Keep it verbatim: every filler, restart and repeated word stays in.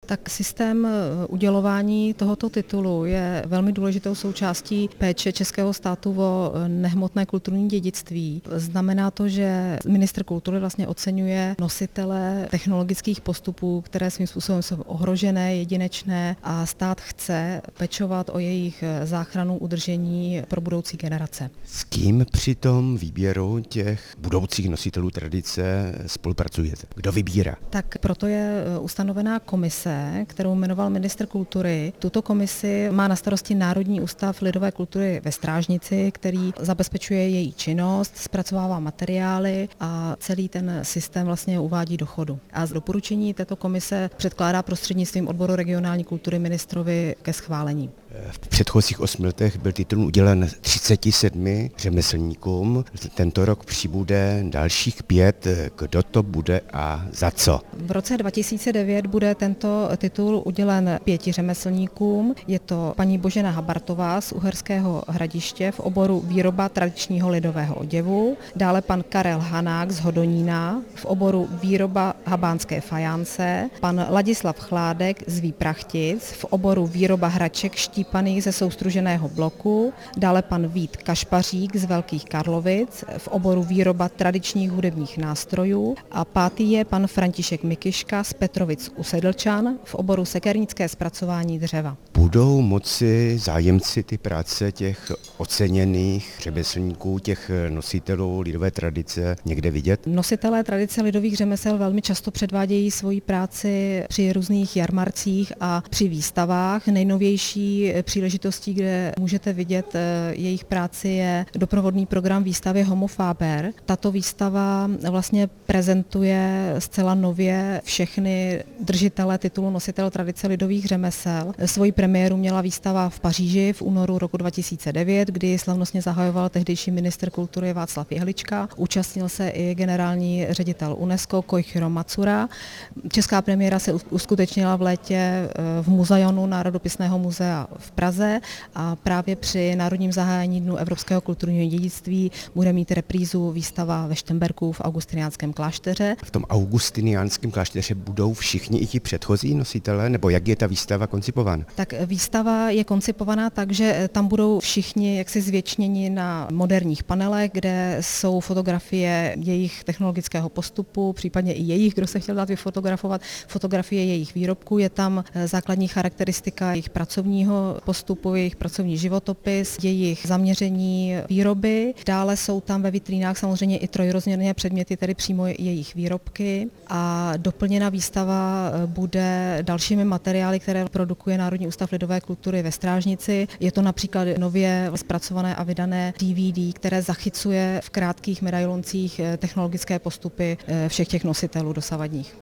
Tak systém udělování tohoto titulu je velmi důležitou součástí péče českého státu o nehmotné kulturní dědictví. Znamená to, že ministr kultury vlastně oceňuje nositele technologických postupů, které svým způsobem jsou ohrožené, jedinečné a stát chce pečovat o jejich záchranu, udržení pro budoucí generace. S kým při tom výběru těch budoucích nositelů tradice spolupracujete? Kdo vybírá? Tak proto je ustanovená komise, kterou jmenoval ministr kultury. Tuto komisi má na starosti Národní ústav lidové kultury ve Strážnici, který zabezpečuje její činnost, zpracovává materiály a celý ten systém vlastně uvádí do chodu. A z doporučení této komise předkládá prostřednictvím odboru regionální kultury ministrovi ke schválení. V předchozích osmi letech byl titul udělen třiceti sedmi řemeslníkům. Tento rok přibude dalších pět. Kdo to bude a za co? V roce dva tisíce devět bude tento titul udělen pěti řemeslníkům. Je to paní Božena Habartová z Uherského Hradiště v oboru výroba tradičního lidového oděvu, dále pan Karel Hanák z Hodonína v oboru výroba habánské fajance, pan Ladislav Chládek z Výprachtic v oboru výroba hraček štípaných ze soustruženého bloku, dále pan Vít Kašpařík z Velkých Karlovic v oboru výroba tradičních hudebních nástrojů a pátý je pan František Mikyška z Petrovic u Sedlčan v oboru sekernické zpracování dřeva. Budou moci zájemci ty práce těch oceněných řemeslníků, těch nositelů lidové tradice někde vidět? Nositelé tradice lidových řemesel velmi často předvádějí svoji práci při různých jarmarcích a při výstavách. Nejnovější příležitostí, kde můžete vidět jejich práci, je doprovodný program výstavy Homo Faber. Tato výstava vlastně prezentuje zcela nově všechny držitele titulu nositel tradice lidových řemesel. Svoji premiéru měla výstava v Paříži v únoru roku dva tisíce devět, kdy slavnostně zahajoval tehdejší ministr kultury Václav Jehlička. Účastnil se i generální ředitel UNESCO Koichiro Matsura. Česká premiéra se uskutečnila v létě v Muzajonu Národopisného muzea v Praze a právě při národním zahájení Dnu evropského kulturního dědictví bude mít reprízu výstava ve Štemberku v augustiniánském klášteře. V tom augustiniánském klášteře budou všichni i ti předchozí nositelé, nebo jak je ta výstava koncipována? Tak výstava je koncipovaná tak, že tam budou všichni jaksi zvětšněni na moderních panelech, kde jsou fotografie jejich technologického postupu, případně i jejich, kdo se chtěl dát vyfotografovat, fotografie jejich výrobků. Je tam základní charakteristika jejich pracovního postupu, jejich pracovní životopis, jejich zaměření výroby. Dále jsou tam ve vitrínách samozřejmě i trojrozměrné předměty, tedy přímo jejich výrobky. A doplněna výstava bude dalšími materiály, které produkuje Národní ústav lidové kultury ve Strážnici. Je to například nově zpracované a vydané D V D, které zachycuje v krátkých medailoncích technologické postupy všech těch nositelů dosavadních.